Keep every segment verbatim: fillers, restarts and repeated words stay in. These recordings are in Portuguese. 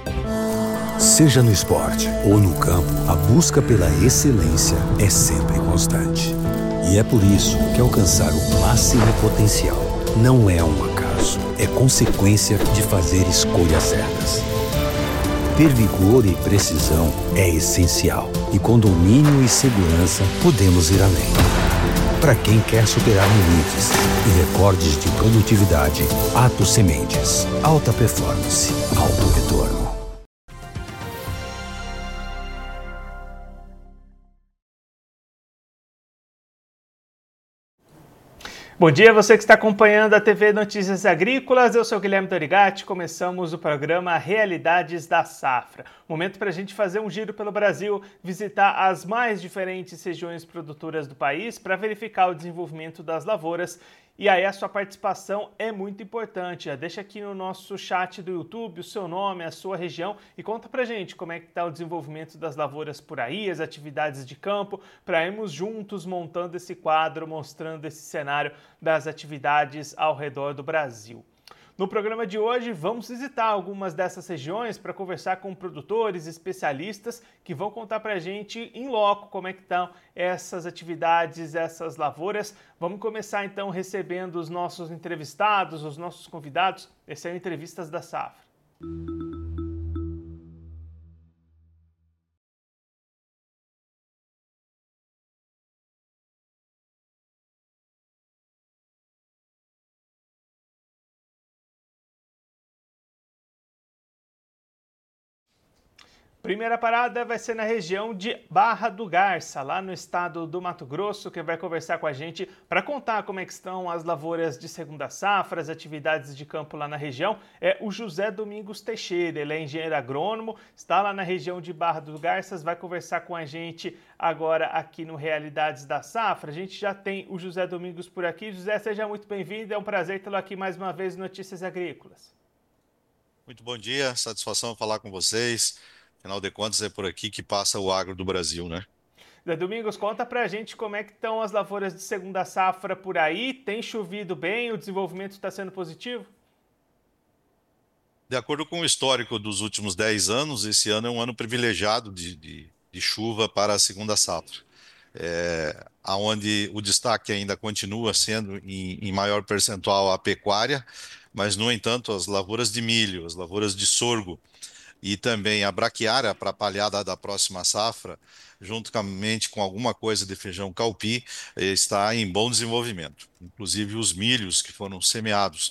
Seja no esporte ou no campo, a busca pela excelência é sempre constante. E é por isso que alcançar o máximo potencial não é um acaso, é consequência de fazer escolhas certas. Ter vigor e precisão é essencial, e com domínio e segurança podemos ir além. Para quem quer superar limites e recordes de produtividade, Atos Sementes. Alta performance, alto retorno. Bom dia, você que está acompanhando a T V Notícias Agrícolas, eu sou Guilherme Dorigatti, começamos o programa Realidades da Safra. Momento para a gente fazer um giro pelo Brasil, visitar as mais diferentes regiões produtoras do país para verificar o desenvolvimento das lavouras. E aí a sua participação é muito importante. Já deixa aqui no nosso chat do YouTube o seu nome, a sua região e conta pra gente como é que está o desenvolvimento das lavouras por aí, as atividades de campo, para irmos juntos montando esse quadro, mostrando esse cenário das atividades ao redor do Brasil. No programa de hoje, vamos visitar algumas dessas regiões para conversar com produtores, especialistas que vão contar para a gente em loco como é que estão essas atividades, essas lavouras. Vamos começar então recebendo os nossos entrevistados, os nossos convidados. Esse é o Entrevistas da Safra. Primeira parada vai ser na região de Barra do Garça, lá no estado do Mato Grosso. Quem vai conversar com a gente para contar como é que estão as lavouras de segunda safra, as atividades de campo lá na região, é o José Domingos Teixeira. Ele é engenheiro agrônomo, está lá na região de Barra do Garças, vai conversar com a gente agora aqui no Realidades da Safra. A gente já tem o José Domingos por aqui. José, seja muito bem-vindo, é um prazer tê-lo aqui mais uma vez no Notícias Agrícolas. Muito bom dia, satisfação falar com vocês. Afinal de contas, é por aqui que passa o agro do Brasil, né? Zé Domingos, conta pra gente como é que estão as lavouras de segunda safra por aí. Tem chovido bem? O desenvolvimento está sendo positivo? De acordo com o histórico dos últimos dez anos, esse ano é um ano privilegiado de, de, de chuva para a segunda safra. É, onde o destaque ainda continua sendo em, em maior percentual a pecuária, mas, no entanto, as lavouras de milho, as lavouras de sorgo, e também a braquiária para a palhada da próxima safra, juntamente com alguma coisa de feijão calpi, eh, está em bom desenvolvimento. Inclusive os milhos que foram semeados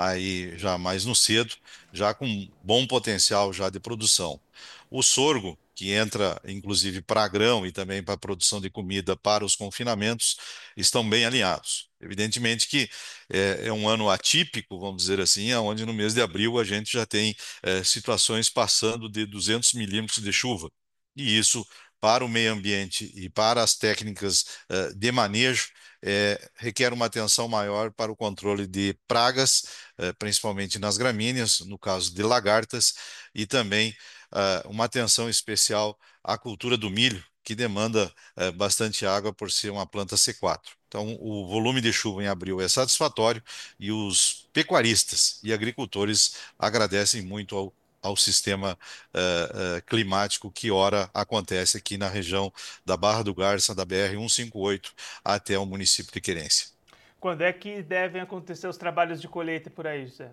aí já mais no cedo, já com bom potencial já de produção. O sorgo, que entra inclusive para grão e também para a produção de comida para os confinamentos, estão bem alinhados. Evidentemente que é, é um ano atípico, vamos dizer assim, onde no mês de abril a gente já tem é, situações passando de duzentos milímetros de chuva. E isso, para o meio ambiente e para as técnicas é, de manejo, é, requer uma atenção maior para o controle de pragas, é, principalmente nas gramíneas, no caso de lagartas, e também uh, uma atenção especial à cultura do milho, que demanda uh, bastante água por ser uma planta C quatro. Então, o volume de chuva em abril é satisfatório e os pecuaristas e agricultores agradecem muito ao, ao sistema uh, uh, climático que ora acontece aqui na região da Barra do Garça, da B R cento e cinquenta e oito, até o município de Querência. Quando é que devem acontecer os trabalhos de colheita por aí, José?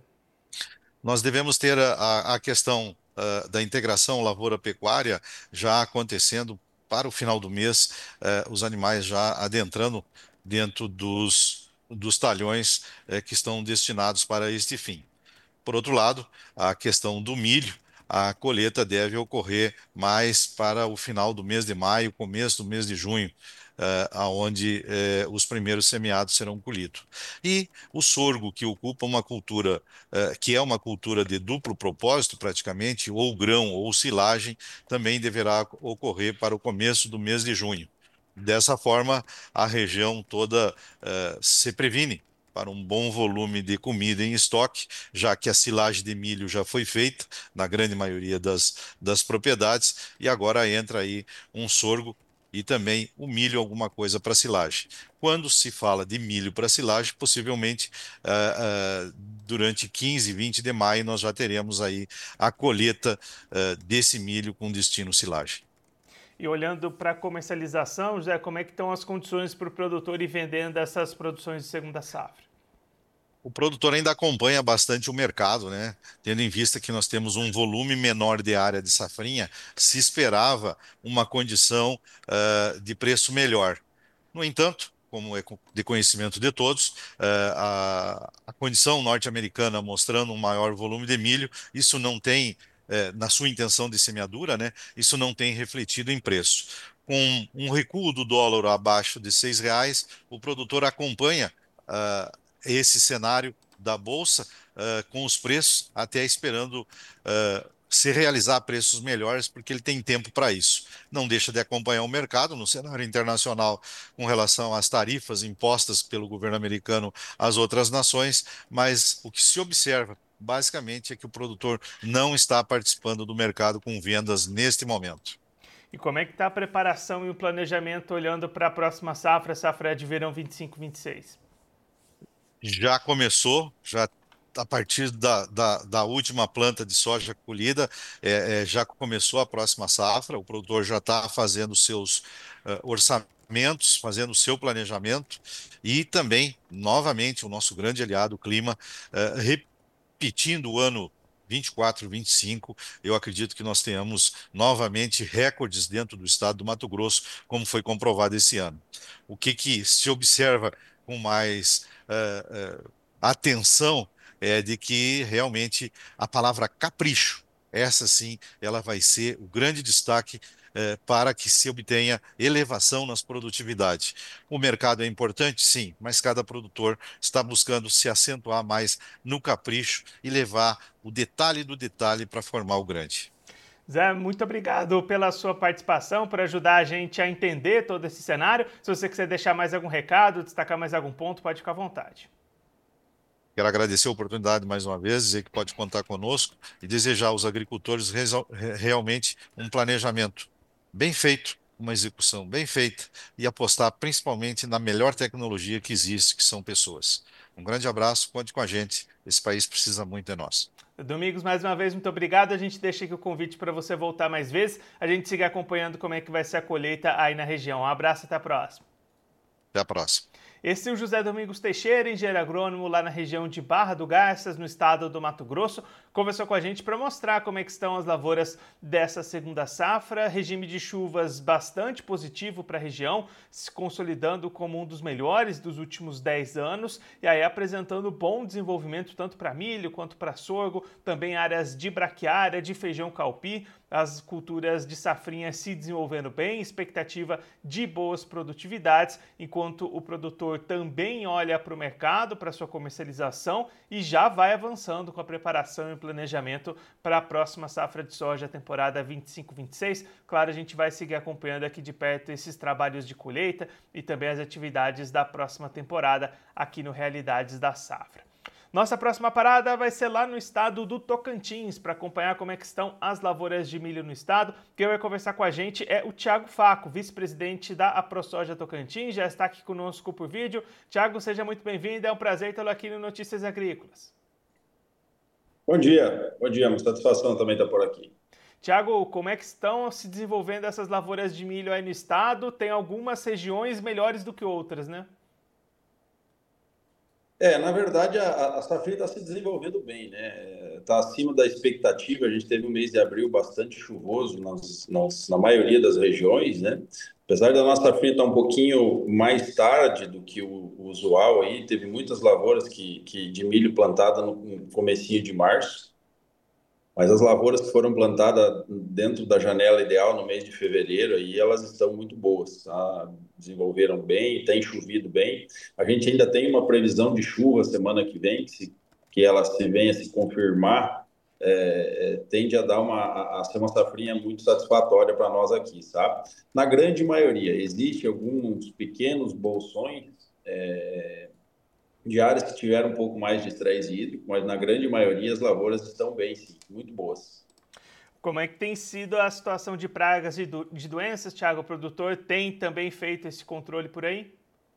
Nós devemos ter a, a questão uh, da integração lavoura-pecuária já acontecendo para o final do mês, uh, os animais já adentrando dentro dos, dos talhões uh, que estão destinados para este fim. Por outro lado, a questão do milho, a colheita deve ocorrer mais para o final do mês de maio, começo do mês de junho, uh, aonde uh, os primeiros semeados serão colhidos. E o sorgo, que ocupa uma cultura, uh, que é uma cultura de duplo propósito praticamente, ou grão ou silagem, também deverá ocorrer para o começo do mês de junho. Dessa forma, a região toda uh, se previne para um bom volume de comida em estoque, já que a silagem de milho já foi feita na grande maioria das, das propriedades, e agora entra aí um sorgo e também o milho alguma coisa para silagem. Quando se fala de milho para silagem, possivelmente uh, uh, durante quinze, vinte de maio nós já teremos aí a colheita uh, desse milho com destino silagem. E olhando para a comercialização, José, como é que estão as condições para o produtor ir vendendo essas produções de segunda safra? O produtor ainda acompanha bastante o mercado, né? Tendo em vista que nós temos um volume menor de área de safrinha, se esperava uma condição uh, de preço melhor. No entanto, como é de conhecimento de todos, uh, a, a condição norte-americana mostrando um maior volume de milho, isso não tem, uh, na sua intenção de semeadura, né? Isso não tem refletido em preço. Com um recuo do dólar abaixo de seis reais, o produtor acompanha uh, esse cenário da Bolsa uh, com os preços, até esperando uh, se realizar preços melhores, porque ele tem tempo para isso. Não deixa de acompanhar o mercado no cenário internacional com relação às tarifas impostas pelo governo americano às outras nações, mas o que se observa basicamente é que o produtor não está participando do mercado com vendas neste momento. E como é que está a preparação e o planejamento olhando para a próxima safra, safra de verão vinte e cinco, vinte e seis? Já começou, já a partir da, da, da última planta de soja colhida, é, é, já começou a próxima safra, o produtor já está fazendo seus uh, orçamentos, fazendo o seu planejamento e também, novamente, o nosso grande aliado, o clima, uh, repetindo o ano vinte e quatro, vinte e cinco, eu acredito que nós tenhamos novamente recordes dentro do estado do Mato Grosso, como foi comprovado esse ano. O que, que se observa com mais uh, uh, atenção é de que realmente a palavra capricho, essa sim, ela vai ser o grande destaque uh, para que se obtenha elevação nas produtividades. O mercado é importante, sim, mas cada produtor está buscando se acentuar mais no capricho e levar o detalhe do detalhe para formar o grande. Zé, muito obrigado pela sua participação, por ajudar a gente a entender todo esse cenário. Se você quiser deixar mais algum recado, destacar mais algum ponto, pode ficar à vontade. Quero agradecer a oportunidade mais uma vez, dizer que pode contar conosco e desejar aos agricultores realmente um planejamento bem feito, uma execução bem feita e apostar principalmente na melhor tecnologia que existe, que são pessoas. Um grande abraço, conte com a gente, esse país precisa muito de nós. Domingos, mais uma vez, muito obrigado. A gente deixa aqui o convite para você voltar mais vezes. A gente siga acompanhando como é que vai ser a colheita aí na região. Um abraço e até a próxima. Até a próxima. Esse é o José Domingos Teixeira, engenheiro agrônomo lá na região de Barra do Garças, no estado do Mato Grosso, conversou com a gente para mostrar como é que estão as lavouras dessa segunda safra, regime de chuvas bastante positivo para a região, se consolidando como um dos melhores dos últimos dez anos, e aí apresentando bom desenvolvimento tanto para milho quanto para sorgo, também áreas de braquiária, de feijão calpi, as culturas de safrinha se desenvolvendo bem, expectativa de boas produtividades, enquanto o produtor também olha para o mercado, para sua comercialização e já vai avançando com a preparação e planejamento para a próxima safra de soja, temporada vinte e cinco, vinte e seis. Claro, a gente vai seguir acompanhando aqui de perto esses trabalhos de colheita e também as atividades da próxima temporada aqui no Realidades da Safra. Nossa próxima parada vai ser lá no estado do Tocantins, para acompanhar como é que estão as lavouras de milho no estado. Quem vai conversar com a gente é o Thiago Faco, vice-presidente da AproSoja Tocantins, já está aqui conosco por vídeo. Thiago, seja muito bem-vindo, é um prazer tê-lo aqui no Notícias Agrícolas. Bom dia, bom dia, uma satisfação também estar por aqui. Thiago, como é que estão se desenvolvendo essas lavouras de milho aí no estado? Tem algumas regiões melhores do que outras, né? É, na verdade, a, a safrinha está se desenvolvendo bem, né? Está acima da expectativa. A gente teve um mês de abril bastante chuvoso nas, nas, na maioria das regiões, né? Apesar da nossa safrinha estar um pouquinho mais tarde do que o, o usual, aí teve muitas lavouras que, que de milho plantada no, no comecinho de março. Mas as lavouras que foram plantadas dentro da janela ideal no mês de fevereiro, aí elas estão muito boas, tá? Desenvolveram bem, tem chovido bem. A gente ainda tem uma previsão de chuva semana que vem, que, se, que ela se venha se confirmar, é, é, tende a dar uma, a, a ser uma safrinha muito satisfatória para nós aqui, sabe? Na grande maioria, existem alguns pequenos bolsões, é, de áreas que tiveram um pouco mais de estresse hídrico, mas na grande maioria as lavouras estão bem, sim, muito boas. Como é que tem sido a situação de pragas e do, de doenças, Thiago? O produtor tem também feito esse controle por aí?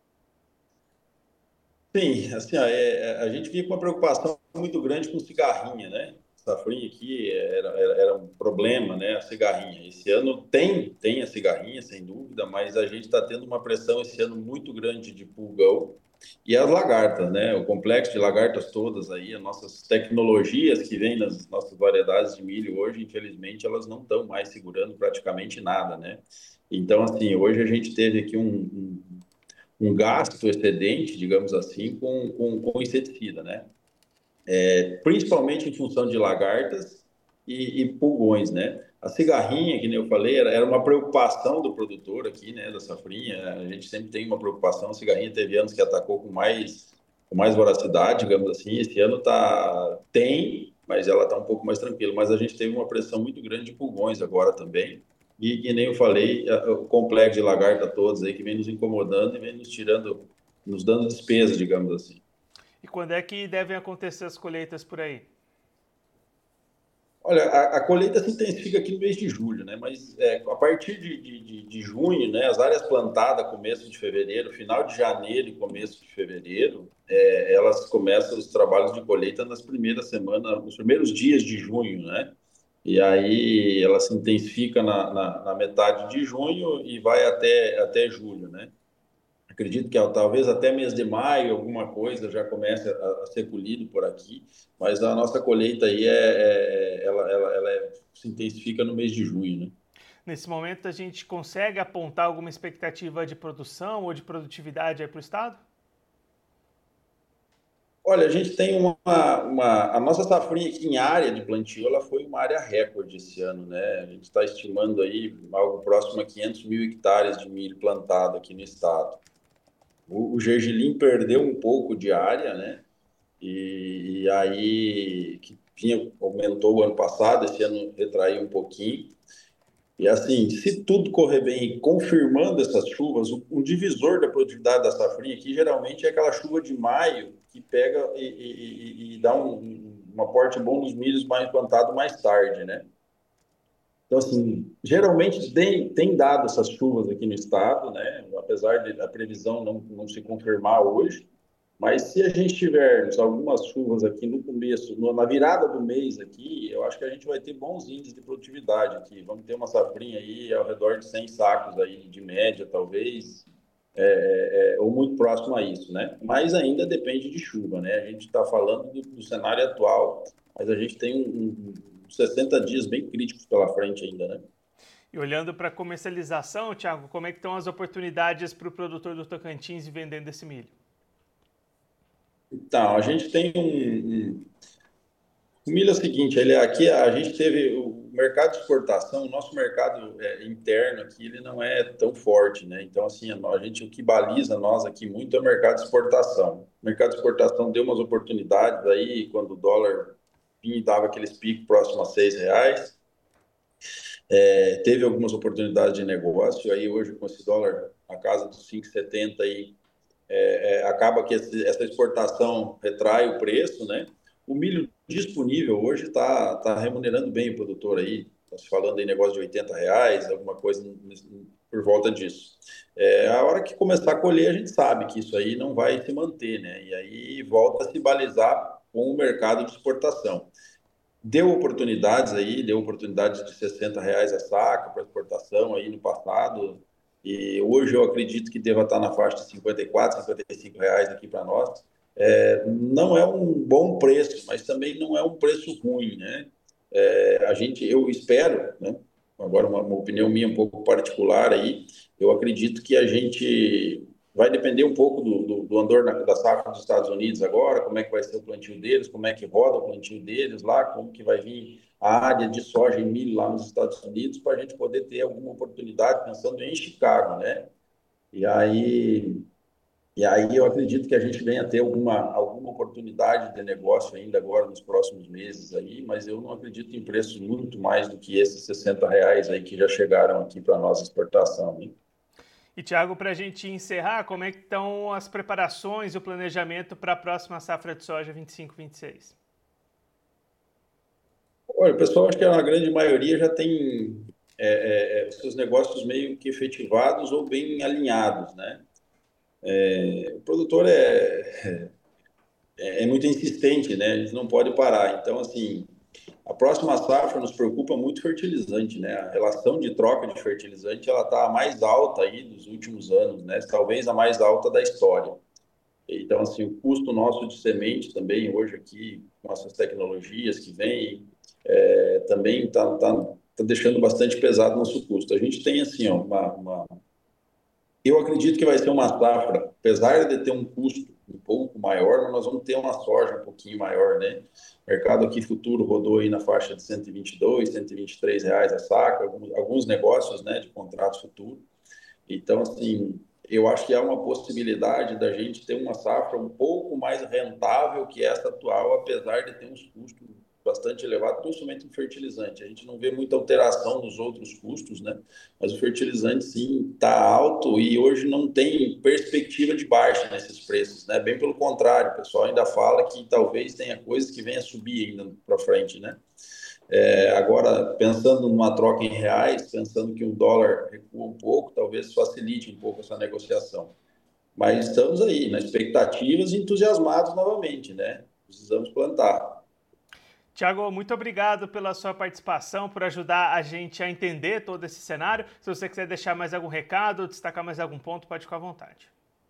Sim, assim, ó, é, a gente vinha com uma preocupação muito grande com cigarrinha, né? Safrinha aqui era, era, era um problema, né? A cigarrinha. Esse ano tem, tem a cigarrinha, sem dúvida, mas a gente está tendo uma pressão esse ano muito grande de pulgão e as lagartas, né? O complexo de lagartas todas aí, as nossas tecnologias que vêm nas nossas variedades de milho hoje, infelizmente, elas não estão mais segurando praticamente nada, né? Então, assim, hoje a gente teve aqui um, um um gasto excedente, digamos assim, com, com, com inseticida, né? É, principalmente em função de lagartas e, e pulgões, né? A cigarrinha, que nem eu falei, era, era uma preocupação do produtor aqui, né, da safrinha. A gente sempre tem uma preocupação. A cigarrinha teve anos que atacou com mais, com mais voracidade, digamos assim. Esse ano tá, tem, mas ela está um pouco mais tranquila. Mas a gente teve uma pressão muito grande de pulgões agora também. E, que nem eu falei, o complexo de lagarta todos aí que vem nos incomodando e vem nos tirando, nos dando despesa, digamos assim. E quando é que devem acontecer as colheitas por aí? Olha, a, a colheita se intensifica aqui no mês de julho, né? Mas é, a partir de, de, de junho, né? As áreas plantadas começo de fevereiro, final de janeiro e começo de fevereiro, é, elas começam os trabalhos de colheita nas primeiras semanas, nos primeiros dias de junho, né? E aí ela se intensifica na, na, na metade de junho e vai até, até julho, né? Acredito que talvez até mês de maio alguma coisa já comece a, a ser colhido por aqui, mas a nossa colheita aí é, é- ela, ela, ela é- se intensifica no mês de junho, né? Nesse momento, a gente consegue apontar alguma expectativa de produção ou de produtividade aí para o estado? Olha, a gente tem uma, uma a nossa safrinha aqui em área de plantio, ela foi uma área recorde esse ano, né? A gente está estimando aí algo próximo a quinhentos mil hectares de milho plantado aqui no estado. O, o gergelim perdeu um pouco de área, né? E, e aí, que tinha, aumentou o ano passado, esse ano retraiu um pouquinho. E assim, se tudo correr bem, e confirmando essas chuvas, o, o divisor da produtividade da safrinha aqui geralmente é aquela chuva de maio que pega e, e, e, e dá um, um, um aporte bom nos milhos mais plantados mais tarde, né? Então, assim, geralmente tem, tem dado essas chuvas aqui no estado, né? Apesar de a previsão não, não se confirmar hoje, mas se a gente tiver algumas chuvas aqui no começo, no- na virada do mês aqui, eu acho que a gente vai ter bons índices de produtividade aqui. Vamos ter uma safrinha aí ao redor de cem sacos aí de média, talvez, é, é, ou muito próximo a isso, né? Mas ainda depende de chuva, né? A gente está falando do, do cenário atual, mas a gente tem um, um, um sessenta dias bem críticos pela frente ainda, né? E olhando para a comercialização, Thiago, como é que estão as oportunidades para o produtor do Tocantins de vendendo esse milho? Então, a gente tem um, um o milho é o seguinte, ele aqui a gente teve o mercado de exportação, o nosso mercado é, interno aqui, ele não é tão forte, né? Então, assim, a, a gente, o que baliza nós aqui muito é o mercado de exportação. O mercado de exportação deu umas oportunidades aí, quando o dólar vinha e dava aqueles picos próximos a seis reais, é, teve algumas oportunidades de negócio, aí hoje com esse dólar na casa dos cinco e setenta aí, é, acaba que esse, essa exportação retrai o preço, né? O milho disponível hoje está tá remunerando bem o produtor aí, está se falando em negócio de oitenta reais, alguma coisa por volta disso. É, a hora que começar a colher, a gente sabe que isso aí não vai se manter, né? E aí volta a se balizar com o mercado de exportação. Deu oportunidades aí, deu oportunidades de sessenta reais a saca para exportação aí no passado, e hoje eu acredito que deva estar na faixa de cinquenta e quatro, cinquenta e cinco reais aqui para nós. É, não é um bom preço, mas também não é um preço ruim, né? É, a gente, eu espero, né? Agora uma, uma opinião minha um pouco particular aí, eu acredito que a gente vai depender um pouco do, do, do andor na, da safra dos Estados Unidos agora, como é que vai ser o plantio deles, como é que roda o plantio deles lá, como que vai vir a área de soja e milho lá nos Estados Unidos, para a gente poder ter alguma oportunidade, pensando em Chicago, né? E aí, e aí eu acredito que a gente venha ter alguma, alguma oportunidade de negócio ainda agora nos próximos meses aí, mas eu não acredito em preços muito mais do que esses sessenta reais aí que já chegaram aqui para a nossa exportação, né? E, Thiago, para a gente encerrar, como é que estão as preparações e o planejamento para a próxima safra de soja vinte e cinco, vinte e seis? Olha, o pessoal, acho que na grande maioria já tem é, é, seus negócios meio que efetivados ou bem alinhados, né? É, o produtor é, é, é muito insistente, né? A gente não pode parar. Então, assim, a próxima safra nos preocupa muito fertilizante, né? A relação de troca de fertilizante, ela está a mais alta aí dos últimos anos, né? Talvez a mais alta da história. Então, assim, o custo nosso de semente também, hoje aqui, com essas tecnologias que vêm, é, também está tá, tá deixando bastante pesado o nosso custo. A gente tem, assim, ó, uma, uma... Eu acredito que vai ser uma safra, apesar de ter um custo um pouco maior, mas nós vamos ter uma soja um pouquinho maior, né? O mercado aqui futuro rodou aí na faixa de cento e vinte e dois, cento e vinte e três reais a saca, alguns, alguns negócios, né, de contrato futuro. Então, assim, eu acho que há uma possibilidade da gente ter uma safra um pouco mais rentável que essa atual, apesar de ter uns custos bastante elevados, principalmente no fertilizante. A gente não vê muita alteração nos outros custos, né? Mas o fertilizante, sim, está alto e hoje não tem perspectiva de baixa nesses preços, né? Bem pelo contrário, o pessoal ainda fala que talvez tenha coisas que venham a subir ainda para frente, né? É, agora, pensando numa troca em reais, pensando que o dólar recua um pouco, talvez facilite um pouco essa negociação. Mas estamos aí, nas expectativas e entusiasmados novamente, né? Precisamos plantar. Tiago, muito obrigado pela sua participação, por ajudar a gente a entender todo esse cenário. Se você quiser deixar mais algum recado, destacar mais algum ponto, pode ficar à vontade.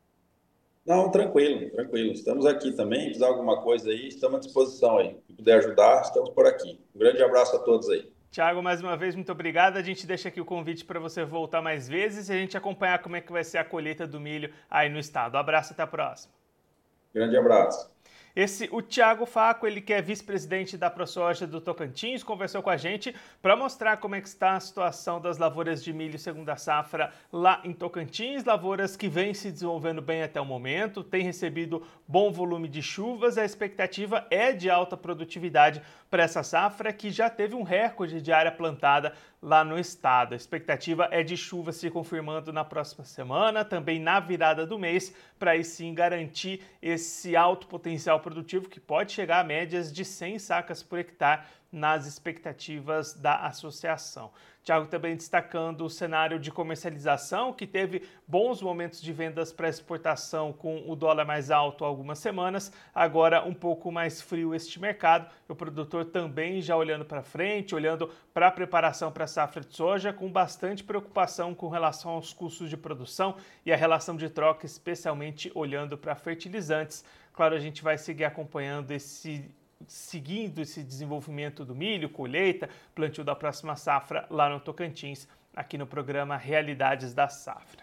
Não, tranquilo, tranquilo. Estamos aqui também. Se precisar alguma coisa aí, estamos à disposição aí. Se puder ajudar, estamos por aqui. Um grande abraço a todos aí. Tiago, mais uma vez, muito obrigado. A gente deixa aqui o convite para você voltar mais vezes e a gente acompanhar como é que vai ser a colheita do milho aí no estado. Um abraço, até a próxima. Grande abraço. Esse, o Thiago Faco, ele que é vice-presidente da ProSoja do Tocantins, conversou com a gente para mostrar como é que está a situação das lavouras de milho segunda safra lá em Tocantins, lavouras que vêm se desenvolvendo bem até o momento, tem recebido bom volume de chuvas, a expectativa é de alta produtividade para essa safra que já teve um recorde de área plantada lá no estado. A expectativa é de chuva se confirmando na próxima semana, também na virada do mês, para aí sim garantir esse alto potencial produtivo que pode chegar a médias de cem sacas por hectare nas expectativas da associação. Tiago também destacando o cenário de comercialização, que teve bons momentos de vendas para exportação com o dólar mais alto há algumas semanas, agora um pouco mais frio este mercado. O produtor também já olhando para frente, olhando para a preparação para a safra de soja, com bastante preocupação com relação aos custos de produção e a relação de troca, especialmente olhando para fertilizantes. Claro, a gente vai seguir acompanhando esse seguindo esse desenvolvimento do milho, colheita, plantio da próxima safra lá no Tocantins, aqui no programa Realidades da Safra.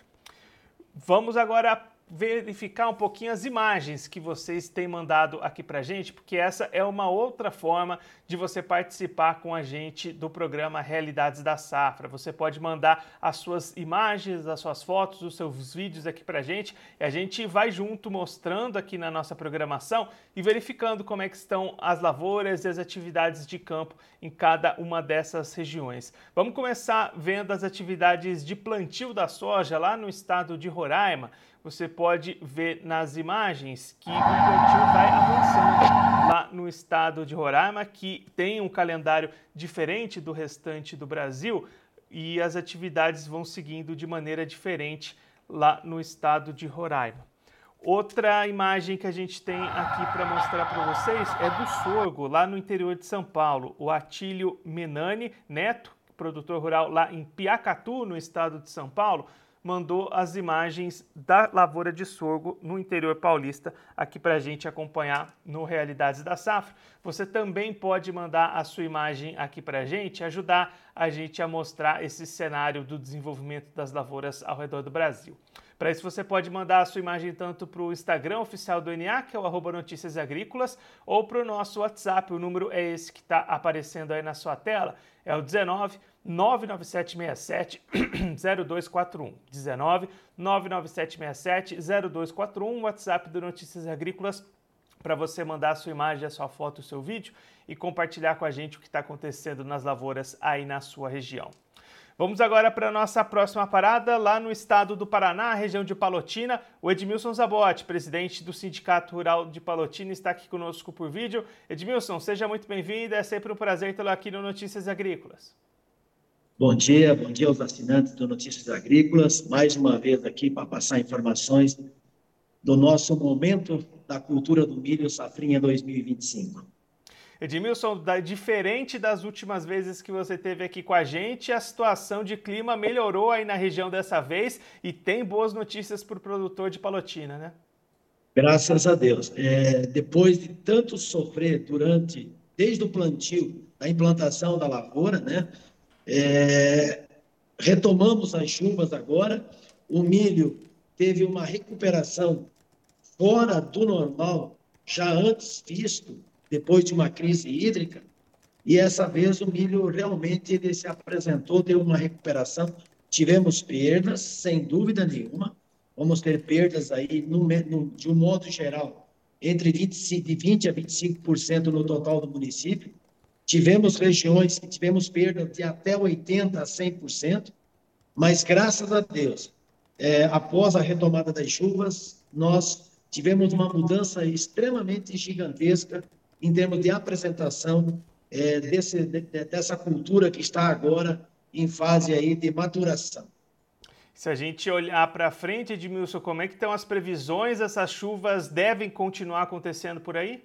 Vamos agora verificar um pouquinho as imagens que vocês têm mandado aqui pra gente, porque essa é uma outra forma de você participar com a gente do programa Realidades da Safra. Você pode mandar as suas imagens, as suas fotos, os seus vídeos aqui pra gente e a gente vai junto mostrando aqui na nossa programação e verificando como é que estão as lavouras e as atividades de campo em cada uma dessas regiões. Vamos começar vendo as atividades de plantio da soja lá no estado de Roraima. Você pode ver nas imagens que o plantio vai avançando lá no estado de Roraima, que tem um calendário diferente do restante do Brasil e as atividades vão seguindo de maneira diferente lá no estado de Roraima. Outra imagem que a gente tem aqui para mostrar para vocês é do sorgo, lá no interior de São Paulo. O Atílio Menani Neto, produtor rural lá em Piacatu, no estado de São Paulo, mandou as imagens da lavoura de sorgo no interior paulista aqui para a gente acompanhar no Realidades da Safra. Você também pode mandar a sua imagem aqui para a gente, ajudar a gente a mostrar esse cenário do desenvolvimento das lavouras ao redor do Brasil. Para isso você pode mandar a sua imagem tanto para o Instagram oficial do N A, que é o arroba Notícias Agrícolas, ou para o nosso WhatsApp. O número é esse que está aparecendo aí na sua tela, é o dezenove, nove nove sete seis sete, zero dois quatro um. dezenove, nove nove sete seis sete, zero dois quatro um, WhatsApp do Notícias Agrícolas, para você mandar a sua imagem, a sua foto, o seu vídeo e compartilhar com a gente o que está acontecendo nas lavouras aí na sua região. Vamos agora para a nossa próxima parada, lá no estado do Paraná, região de Palotina. O Edmilson Zabotti, presidente do Sindicato Rural de Palotina, está aqui conosco por vídeo. Edmilson, seja muito bem-vindo, é sempre um prazer tê-lo aqui no Notícias Agrícolas. Bom dia, bom dia aos assinantes do Notícias Agrícolas, mais uma vez aqui para passar informações do nosso momento da cultura do milho Safrinha dois mil e vinte e cinco. Edmilson, diferente das últimas vezes que você esteve aqui com a gente, a situação de clima melhorou aí na região dessa vez e tem boas notícias para o produtor de Palotina, né? Graças a Deus. É, depois de tanto sofrer durante, desde o plantio, da implantação da lavoura, né? É, retomamos as chuvas agora, o milho teve uma recuperação fora do normal, já antes visto, depois de uma crise hídrica, e essa vez o milho realmente ele se apresentou, deu uma recuperação, tivemos perdas, sem dúvida nenhuma, vamos ter perdas aí, no, no, de um modo geral, entre vinte, de vinte a vinte e cinco por cento no total do município, tivemos regiões que tivemos perdas de até oitenta a cem por cento, mas graças a Deus, é, após a retomada das chuvas, nós tivemos uma mudança extremamente gigantesca em termos de apresentação é, desse, de, dessa cultura que está agora em fase aí de maturação. Se a gente olhar para frente, Edmilson, como é que estão as previsões? Essas chuvas devem continuar acontecendo por aí?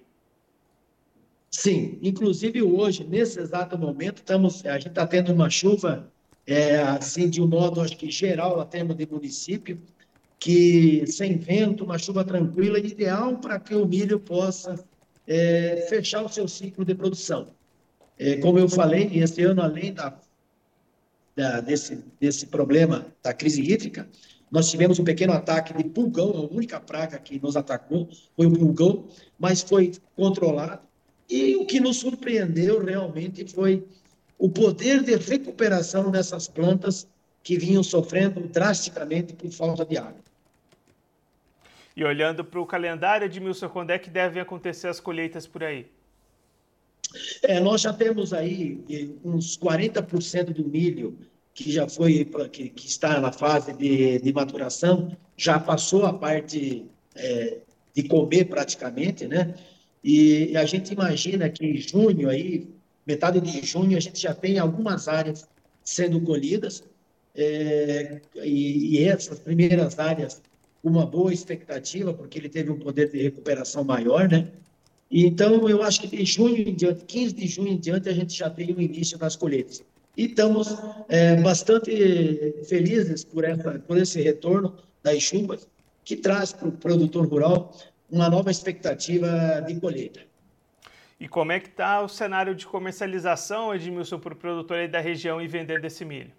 Sim, inclusive hoje, nesse exato momento, estamos, a gente está tendo uma chuva, é, assim, de um modo, acho que geral, a termo de município, que sem vento, uma chuva tranquila, ideal para que o milho possa é, fechar o seu ciclo de produção. É, como eu falei, esse ano, além da, da, desse, desse problema da crise hídrica, nós tivemos um pequeno ataque de pulgão, a única praga que nos atacou foi o pulgão, mas foi controlado. E o que nos surpreendeu realmente foi o poder de recuperação dessas plantas que vinham sofrendo drasticamente por falta de água. E olhando para o calendário, Edmilson, quando é que devem acontecer as colheitas por aí? É, nós já temos aí uns quarenta por cento do milho que já foi, que, que está na fase de, de maturação, já passou a parte é, de comer praticamente, né? E a gente imagina que em junho, aí, metade de junho, a gente já tem algumas áreas sendo colhidas, é, e, e essas primeiras áreas, uma boa expectativa, porque ele teve um poder de recuperação maior, né? E, então, eu acho que de junho em diante, quinze de junho em diante, a gente já tem o início das colheitas. E estamos é, bastante felizes por, essa, por esse retorno das chuvas, que traz para o produtor rural uma nova expectativa de colheita. E como é que está o cenário de comercialização, Edmilson, para o produtor aí da região e vendendo esse milho?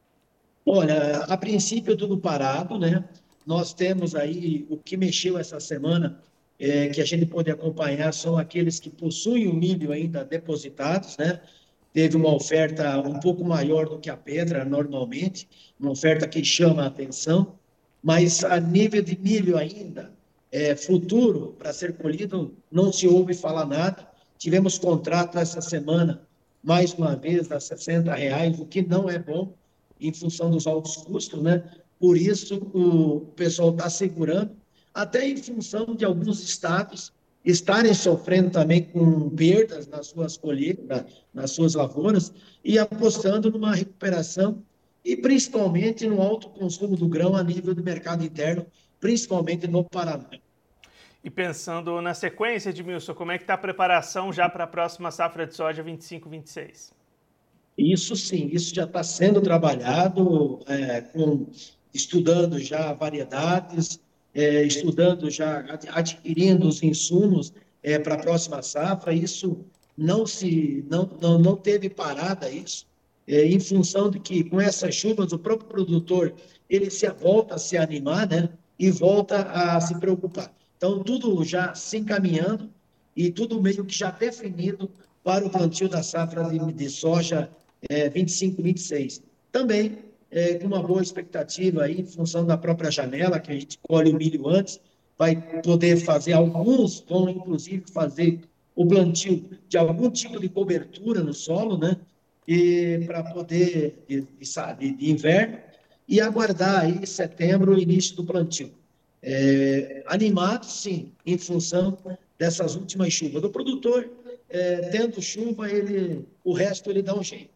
Olha, a princípio tudo parado, né? Nós temos aí o que mexeu essa semana, é, que a gente pode acompanhar, são aqueles que possuem o milho ainda depositados, né? Teve uma oferta um pouco maior do que a pedra normalmente, uma oferta que chama a atenção, mas a nível de milho ainda, É, futuro para ser colhido, não se ouve falar nada. Tivemos contrato essa semana, mais uma vez, a sessenta reais, o que não é bom em função dos altos custos, né? Por isso, o pessoal está segurando, até em função de alguns estados estarem sofrendo também com perdas nas suas colheitas, nas suas lavouras, e apostando numa recuperação e principalmente no alto consumo do grão a nível do mercado interno, principalmente no Paraná. E pensando na sequência, Edmilson, como é que está a preparação já para a próxima safra de soja vinte e cinco, vinte e seis? Isso sim, isso já está sendo trabalhado, é, com, estudando já variedades, é, estudando já, adquirindo os insumos é, para a próxima safra. Isso não, se, não, não, não teve parada isso, é, em função de que com essas chuvas o próprio produtor ele se volta a se animar, né, e volta a se preocupar. Então, tudo já se encaminhando e tudo meio que já definido para o plantio da safra de, de soja é, vinte e cinco, vinte e seis. Também é, com uma boa expectativa aí, em função da própria janela, que a gente colhe o milho antes, vai poder fazer, alguns vão inclusive fazer o plantio de algum tipo de cobertura no solo, né? e para poder de, de, de inverno e aguardar aí setembro o início do plantio. É, animado, sim, em função dessas últimas chuvas. O produtor, é, tendo chuva, ele, o resto ele dá um jeito.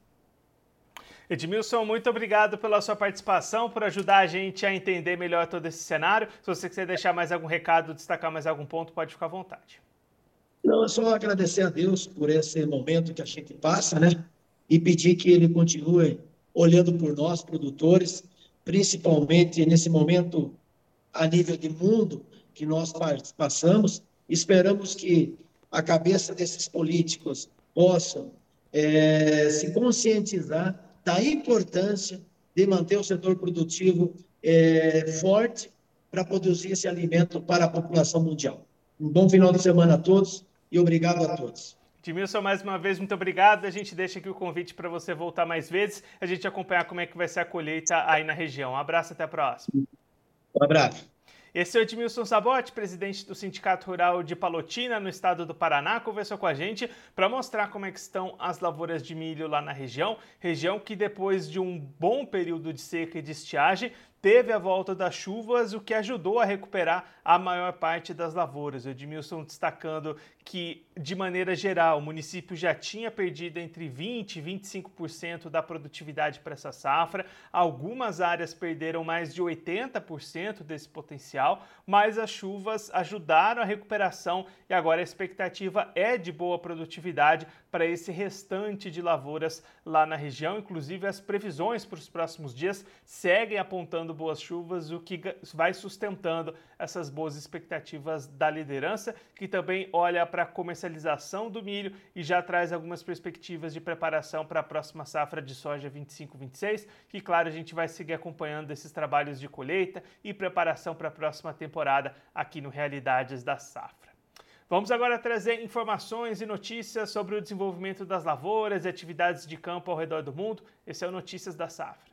Edmilson, muito obrigado pela sua participação, por ajudar a gente a entender melhor todo esse cenário. Se você quiser deixar mais algum recado, destacar mais algum ponto, pode ficar à vontade. Não, é só agradecer a Deus por esse momento que a gente passa, né? E pedir que Ele continue olhando por nós, produtores, principalmente nesse momento a nível de mundo que nós passamos. Esperamos que a cabeça desses políticos possam é, se conscientizar da importância de manter o setor produtivo é, forte para produzir esse alimento para a população mundial. Um bom final de semana a todos e obrigado a todos. Edmilson, mais uma vez, muito obrigado. A gente deixa aqui o convite para você voltar mais vezes, a gente acompanhar como é que vai ser a colheita aí na região. Um abraço, até a próxima. Um abraço. Esse é o Edmilson Sabotti, presidente do Sindicato Rural de Palotina, no estado do Paraná, conversou com a gente para mostrar como é que estão as lavouras de milho lá na região, região que depois de um bom período de seca e de estiagem, teve a volta das chuvas, o que ajudou a recuperar a maior parte das lavouras. O Edmilson destacando que, de maneira geral, o município já tinha perdido entre vinte por cento e vinte e cinco por cento da produtividade para essa safra. Algumas áreas perderam mais de oitenta por cento desse potencial, mas as chuvas ajudaram a recuperação e agora a expectativa é de boa produtividade para esse restante de lavouras lá na região. Inclusive, as previsões para os próximos dias seguem apontando boas chuvas, o que vai sustentando essas boas expectativas da liderança, que também olha para a comercialização do milho e já traz algumas perspectivas de preparação para a próxima safra de soja vinte e cinco vinte e seis, que, claro, a gente vai seguir acompanhando esses trabalhos de colheita e preparação para a próxima temporada aqui no Realidades da Safra. Vamos agora trazer informações e notícias sobre o desenvolvimento das lavouras e atividades de campo ao redor do mundo. Esse é o Notícias da Safra.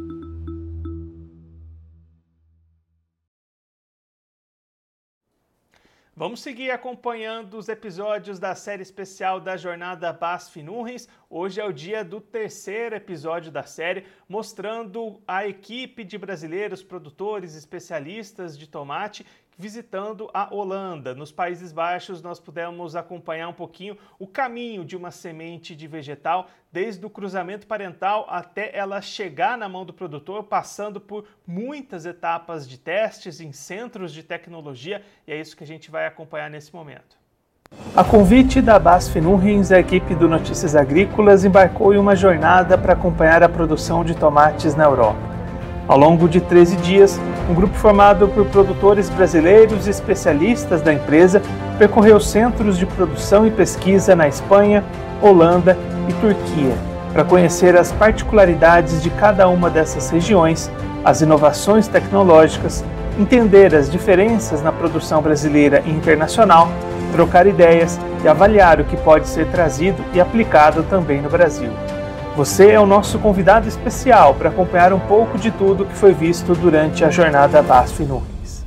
Vamos seguir acompanhando os episódios da série especial da Jornada BASF-Nurrens. Hoje é o dia do terceiro episódio da série, mostrando a equipe de brasileiros, produtores, especialistas de tomate visitando a Holanda. Nos Países Baixos, nós pudemos acompanhar um pouquinho o caminho de uma semente de vegetal, desde o cruzamento parental até ela chegar na mão do produtor, passando por muitas etapas de testes em centros de tecnologia, e é isso que a gente vai acompanhar nesse momento. A convite da BASF-Nurrens, a equipe do Notícias Agrícolas embarcou em uma jornada para acompanhar a produção de tomates na Europa. Ao longo de treze dias, um grupo formado por produtores brasileiros e especialistas da empresa percorreu centros de produção e pesquisa na Espanha, Holanda e Turquia, para conhecer as particularidades de cada uma dessas regiões, as inovações tecnológicas, entender as diferenças na produção brasileira e internacional, trocar ideias e avaliar o que pode ser trazido e aplicado também no Brasil. Você é o nosso convidado especial para acompanhar um pouco de tudo que foi visto durante a jornada BASF-Nurrens.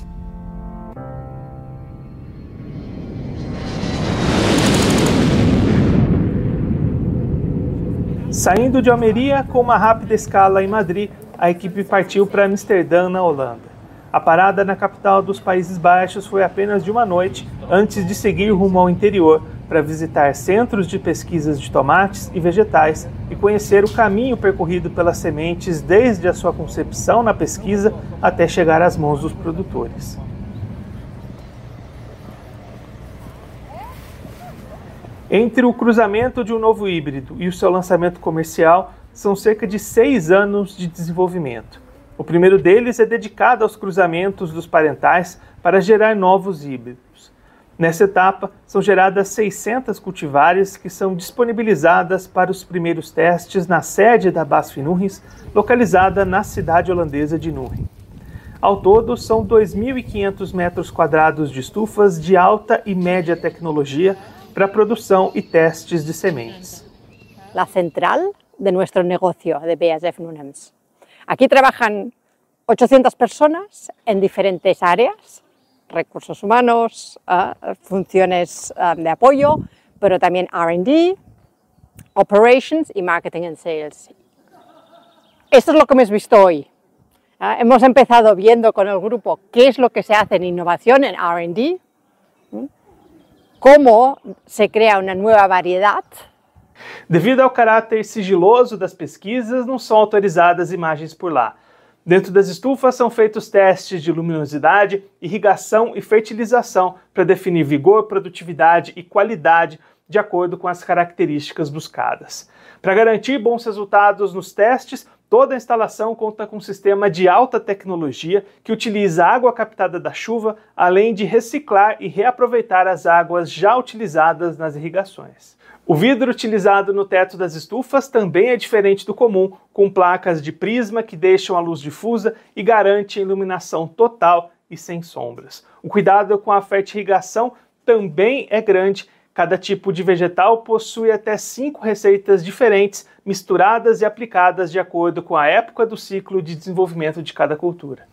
Saindo de Almeria com uma rápida escala em Madrid, a equipe partiu para Amsterdã, na Holanda. A parada na capital dos Países Baixos foi apenas de uma noite antes de seguir rumo ao interior para visitar centros de pesquisas de tomates e vegetais e conhecer o caminho percorrido pelas sementes desde a sua concepção na pesquisa até chegar às mãos dos produtores. Entre o cruzamento de um novo híbrido e o seu lançamento comercial, são cerca de seis anos de desenvolvimento. O primeiro deles é dedicado aos cruzamentos dos parentais para gerar novos híbridos. Nessa etapa, são geradas seiscentas cultivares que são disponibilizadas para os primeiros testes na sede da BASF-Nurrens, localizada na cidade holandesa de Nurren. Ao todo, são dois mil e quinhentos metros quadrados de estufas de alta e média tecnologia para produção e testes de sementes. La central de nuestro negocio de B A S F-Nurrens. Aquí trabajan ochocientas personas en diferentes áreas, recursos humanos, uh, funciones uh, de apoyo, pero también R and D, Operations y Marketing and Sales. Esto es lo que hemos visto hoy. ¿Ah? Hemos empezado viendo con el grupo qué es lo que se hace en innovación, en R and D, ¿Mm? cómo se crea una nueva variedad. Devido ao caráter sigiloso das pesquisas, não são autorizadas imagens por lá. Dentro das estufas são feitos testes de luminosidade, irrigação e fertilização para definir vigor, produtividade e qualidade de acordo com as características buscadas. Para garantir bons resultados nos testes, toda a instalação conta com um sistema de alta tecnologia que utiliza a água captada da chuva, além de reciclar e reaproveitar as águas já utilizadas nas irrigações. O vidro utilizado no teto das estufas também é diferente do comum, com placas de prisma que deixam a luz difusa e garante a iluminação total e sem sombras. O cuidado com a fertirrigação também é grande. Cada tipo de vegetal possui até cinco receitas diferentes, misturadas e aplicadas de acordo com a época do ciclo de desenvolvimento de cada cultura.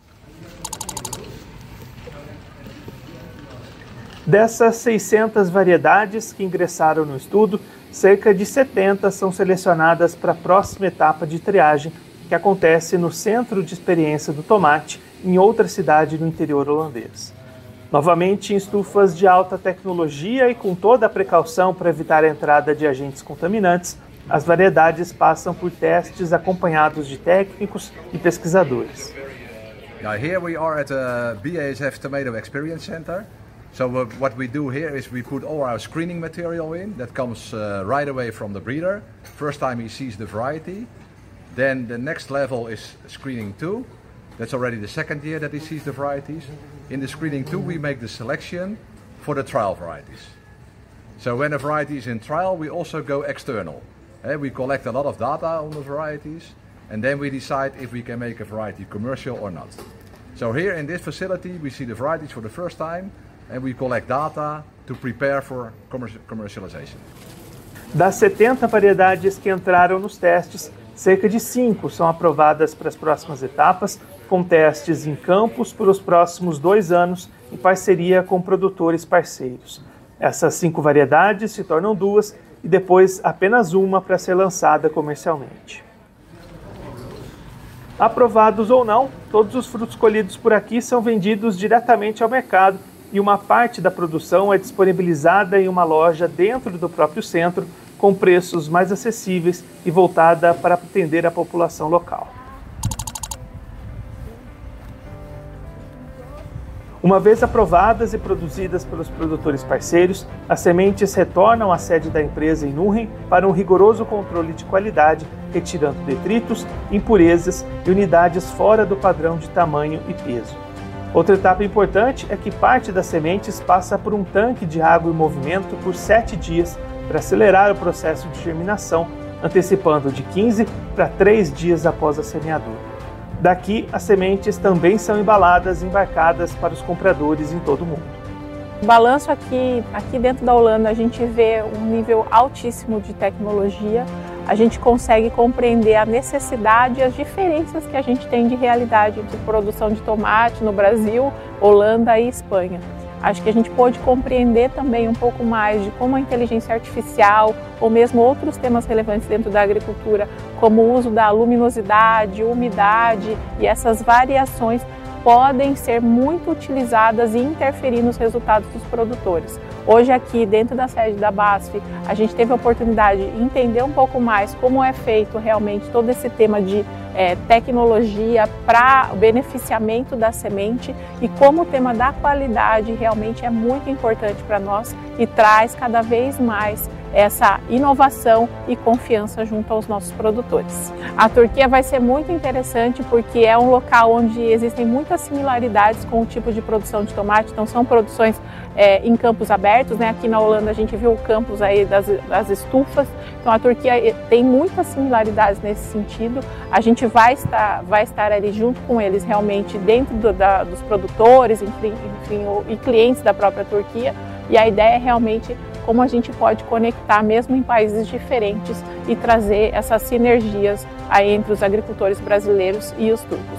Dessas seiscentas variedades que ingressaram no estudo, cerca de setenta são selecionadas para a próxima etapa de triagem, que acontece no Centro de Experiência do Tomate, em outra cidade no interior holandês. Novamente em estufas de alta tecnologia e com toda a precaução para evitar a entrada de agentes contaminantes, as variedades passam por testes acompanhados de técnicos e pesquisadores. Now here we are at the B A S F Tomato Experience Center. So uh, what we do here is we put all our screening material in. That comes uh, right away from the breeder. First time he sees the variety. Then the next level is screening two. That's already the second year that he sees the varieties. In the screening two we make the selection for the trial varieties. So when a variety is in trial we also go external. Uh, we collect a lot of data on the varieties and then we decide if we can make a variety commercial or not. So here in this facility we see the varieties for the first time. And we collect data to prepare for commercialization. Das setenta variedades que entraram nos testes, cerca de cinco são aprovadas para as próximas etapas, com testes em campos por os próximos dois anos, em parceria com produtores parceiros. Essas cinco variedades se tornam duas e depois apenas uma para ser lançada comercialmente. Aprovados ou não, todos os frutos colhidos por aqui são vendidos diretamente ao mercado, e uma parte da produção é disponibilizada em uma loja dentro do próprio centro, com preços mais acessíveis e voltada para atender a população local. Uma vez aprovadas e produzidas pelos produtores parceiros, as sementes retornam à sede da empresa em Nuren para um rigoroso controle de qualidade, retirando detritos, impurezas e unidades fora do padrão de tamanho e peso. Outra etapa importante é que parte das sementes passa por um tanque de água em movimento por sete dias para acelerar o processo de germinação, antecipando de quinze para três dias após a semeadura. Daqui, as sementes também são embaladas e embarcadas para os compradores em todo o mundo. O balanço aqui, aqui dentro da Holanda, a gente vê um nível altíssimo de tecnologia. A gente consegue compreender a necessidade e as diferenças que a gente tem de realidade de produção de tomate no Brasil, Holanda e Espanha. Acho que a gente pôde compreender também um pouco mais de como a inteligência artificial ou mesmo outros temas relevantes dentro da agricultura, como o uso da luminosidade, umidade e essas variações podem ser muito utilizadas e interferir nos resultados dos produtores. Hoje aqui dentro da sede da B A S F, a gente teve a oportunidade de entender um pouco mais como é feito realmente todo esse tema de é, tecnologia para o beneficiamento da semente e como o tema da qualidade realmente é muito importante para nós e traz cada vez mais essa inovação e confiança junto aos nossos produtores. A Turquia vai ser muito interessante porque é um local onde existem muitas similaridades com o tipo de produção de tomate, então são produções é, em campos abertos, né? Aqui na Holanda a gente viu campos aí das, das estufas, então a Turquia tem muitas similaridades nesse sentido. A gente vai estar, vai estar ali junto com eles realmente dentro do, da, dos produtores, enfim, enfim, e clientes da própria Turquia, e a ideia é realmente como a gente pode conectar mesmo em países diferentes e trazer essas sinergias aí entre os agricultores brasileiros e os turcos.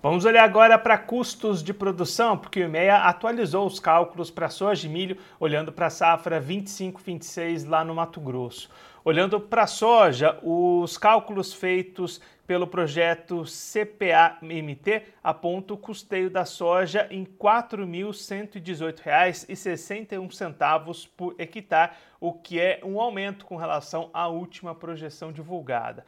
Vamos olhar agora para custos de produção, porque o IMEA atualizou os cálculos para soja e milho, olhando para a safra vinte e cinco vinte e seis lá no Mato Grosso. Olhando para a soja, os cálculos feitos pelo projeto C P A M T apontam o custeio da soja em quatro mil cento e dezoito reais e sessenta e um centavos por hectare, o que é um aumento com relação à última projeção divulgada.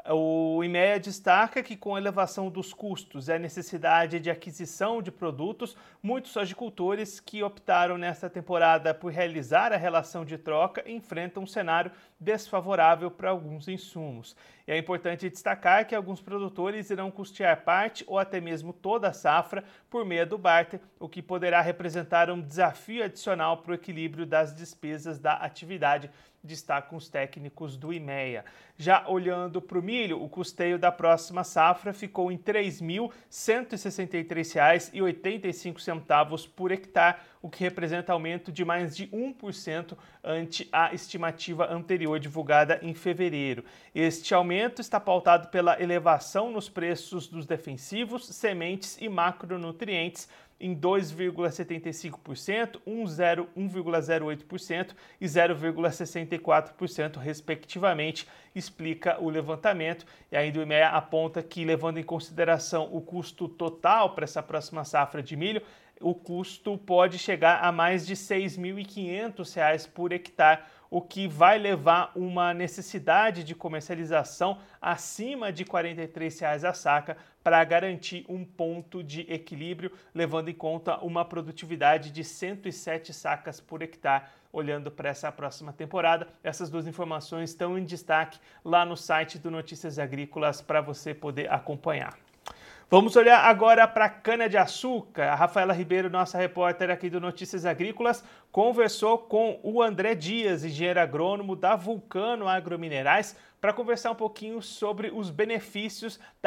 O IMEA destaca que, com a elevação dos custos e a necessidade de aquisição de produtos, muitos sojicultores que optaram nesta temporada por realizar a relação de troca enfrentam um cenário desfavorável para alguns insumos. E é importante destacar que alguns produtores irão custear parte ou até mesmo toda a safra por meio do barter, o que poderá representar um desafio adicional para o equilíbrio das despesas da atividade, destacam os técnicos do IMEA. Já olhando para o milho, o custeio da próxima safra ficou em três mil cento e sessenta e três reais e oitenta e cinco centavos por hectare, o que representa aumento de mais de um por cento ante a estimativa anterior divulgada em fevereiro. Este aumento está pautado pela elevação nos preços dos defensivos, sementes e macronutrientes, em dois vírgula setenta e cinco por cento, um vírgula zero oito por cento e zero vírgula sessenta e quatro por cento, respectivamente, explica o levantamento. E ainda o IMEA aponta que, levando em consideração o custo total para essa próxima safra de milho, o custo pode chegar a mais de seis mil e quinhentos reais por hectare, o que vai levar uma necessidade de comercialização acima de quarenta e três reais a saca para garantir um ponto de equilíbrio, levando em conta uma produtividade de cento e sete sacas por hectare. Olhando para essa próxima temporada, essas duas informações estão em destaque lá no site do Notícias Agrícolas para você poder acompanhar. Vamos olhar agora para a cana-de-açúcar. A Rafaela Ribeiro, nossa repórter aqui do Notícias Agrícolas, conversou com o André Dias, engenheiro agrônomo da Vulcano Agrominerais, para conversar um pouquinho sobre os benefícios da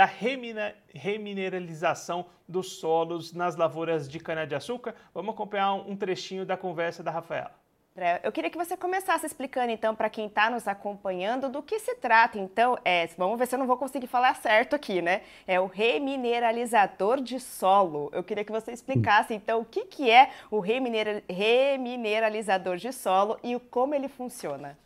remineralização dos solos nas lavouras de cana-de-açúcar. Vamos acompanhar um trechinho da conversa da Rafaela. Eu queria que você começasse explicando, então, para quem está nos acompanhando, do que se trata, então, é, vamos ver se eu não vou conseguir falar certo aqui, né? É o remineralizador de solo. Eu queria que você explicasse, então, o que, que é o reminer, remineralizador de solo e como ele funciona.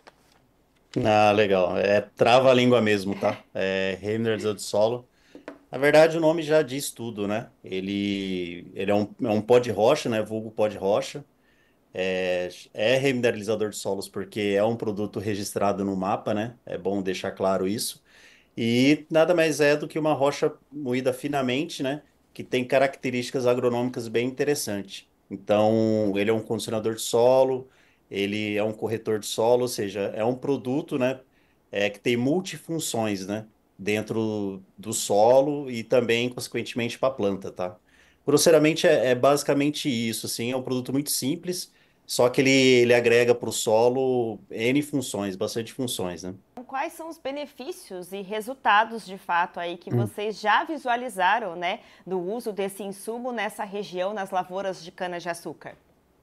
Ah, legal. É trava a língua mesmo, tá? É remineralizador de solo. Na verdade, o nome já diz tudo, né? Ele, ele é um, é um pó de rocha, né? Vulgo pó de rocha. É, é remineralizador de solos porque é um produto registrado no mapa, né? É bom deixar claro isso. E nada mais é do que uma rocha moída finamente, né? Que tem características agronômicas bem interessantes. Então, ele é um condicionador de solo, ele é um corretor de solo, ou seja, é um produto, né? É, que tem multifunções, né? Dentro do solo e também, consequentemente, para a planta, tá? Grosseiramente, é, é basicamente isso, assim, é um produto muito simples, só que ele, ele agrega para o solo N funções, bastante funções, né? Quais são os benefícios e resultados, de fato, aí que Hum. vocês já visualizaram, né, do uso desse insumo nessa região, nas lavouras de cana-de-açúcar?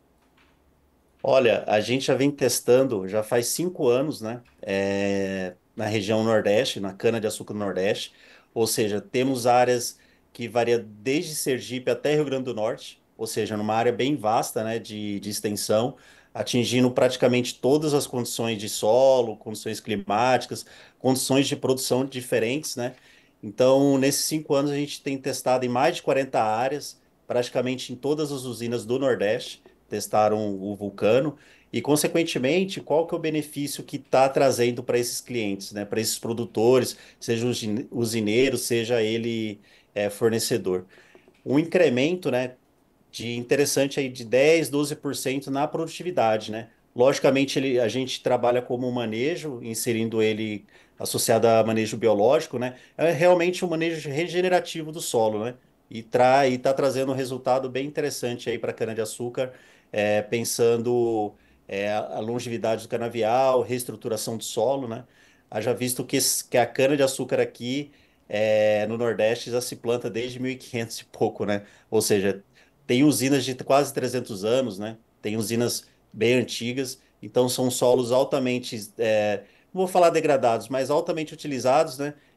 Olha, a gente já vem testando, já faz cinco anos, né, é, na região Nordeste, na cana-de-açúcar do Nordeste, ou seja, temos áreas que variam desde Sergipe até Rio Grande do Norte, ou seja, numa área bem vasta, né, de, de extensão, atingindo praticamente todas as condições de solo, condições climáticas, condições de produção diferentes, né? Então, nesses cinco anos, a gente tem testado em mais de quarenta áreas, praticamente em todas as usinas do Nordeste, testaram o Vulcano, e, consequentemente, qual que é o benefício que está trazendo para esses clientes, né? Para esses produtores, seja o usine- usineiro, seja ele é, fornecedor. Um incremento, né, de interessante aí de dez, doze por cento na produtividade, né? Logicamente, ele, a gente trabalha como um manejo, inserindo ele associado a manejo biológico, né? É realmente um manejo regenerativo do solo, né? E tra, e está trazendo um resultado bem interessante aí para a cana-de-açúcar, é, pensando é, a longevidade do canavial, reestruturação do solo, né? Haja visto que, esse- que a cana-de-açúcar aqui é, no Nordeste já se planta desde mil e quinhentos e pouco, né? Ou seja, tem usinas de quase trezentos anos, né? Tem usinas bem antigas, então são solos altamente, é, não vou falar degradados, mas altamente utilizados, né?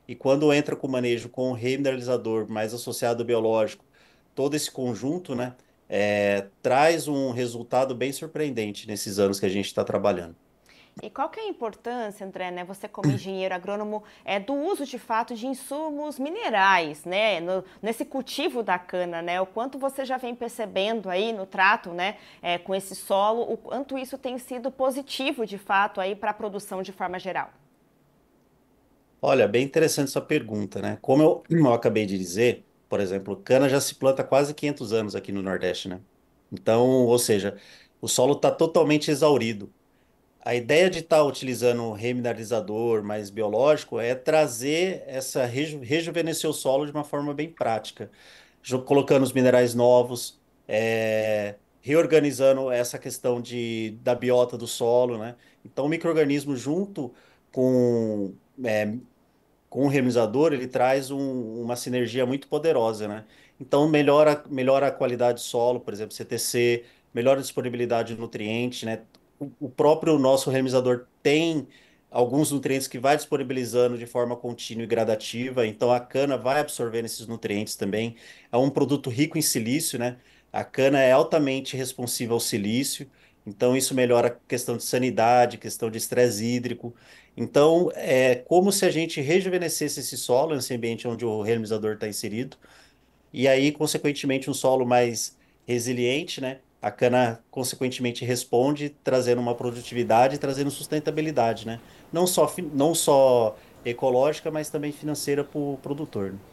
E quando entra com o manejo com o remineralizador mais associado ao biológico, todo esse conjunto, né, é, traz um resultado bem surpreendente nesses anos que a gente está trabalhando. E qual que é a importância, André, né, você como engenheiro agrônomo, é, do uso de fato de insumos minerais, né, no, nesse cultivo da cana, né, o quanto você já vem percebendo aí no trato, né, é, com esse solo, o quanto isso tem sido positivo de fato aí para a produção de forma geral? Olha, bem interessante sua pergunta, né? Como eu, eu acabei de dizer, por exemplo, cana já se planta há quase quinhentos anos aqui no Nordeste, né? Então, ou seja, o solo está totalmente exaurido. A ideia de estar utilizando remineralizador mais biológico é trazer essa reju rejuvenescer o solo de uma forma bem prática, jo- colocando os minerais novos, é, reorganizando essa questão de, da biota do solo, né? Então, o micro-organismo junto com, é, com o remizador, ele traz um- uma sinergia muito poderosa, né? Então, melhora, melhora a qualidade do solo, por exemplo, C T C, melhora a disponibilidade de nutrientes, né? O, o próprio nosso remizador tem alguns nutrientes que vai disponibilizando de forma contínua e gradativa, então a cana vai absorvendo esses nutrientes também. É um produto rico em silício, né? A cana é altamente responsiva ao silício, então isso melhora a questão de sanidade, questão de estresse hídrico. Então, é como se a gente rejuvenescesse esse solo, esse ambiente onde o realizador está inserido, e aí, consequentemente, um solo mais resiliente, né? A cana, consequentemente, responde, trazendo uma produtividade, trazendo sustentabilidade, né? Não só, fi- não só ecológica, mas também financeira para o produtor, né?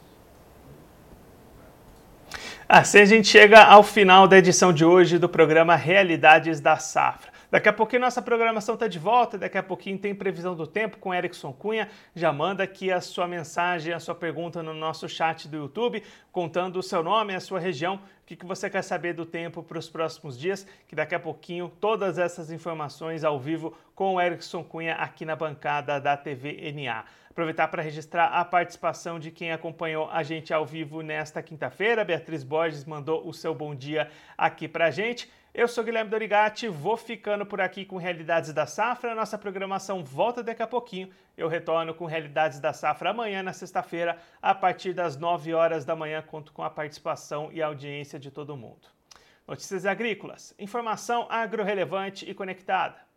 Assim a gente chega ao final da edição de hoje do programa Realidades da Safra. Daqui a pouquinho nossa programação está de volta, daqui a pouquinho tem previsão do tempo com Erickson Cunha. Já manda aqui a sua mensagem, a sua pergunta no nosso chat do YouTube, contando o seu nome, a sua região, o que, que você quer saber do tempo para os próximos dias, que daqui a pouquinho todas essas informações ao vivo com o Erickson Cunha aqui na bancada da T V N A. Aproveitar para registrar a participação de quem acompanhou a gente ao vivo nesta quinta-feira. Beatriz Borges mandou o seu bom dia aqui para a gente. Eu sou Guilherme Dorigatti, vou ficando por aqui com Realidades da Safra. Nossa programação volta daqui a pouquinho. Eu retorno com Realidades da Safra amanhã, na sexta-feira, a partir das nove horas da manhã. Conto com a participação e a audiência de todo mundo. Notícias agrícolas, informação agro-relevante e conectada.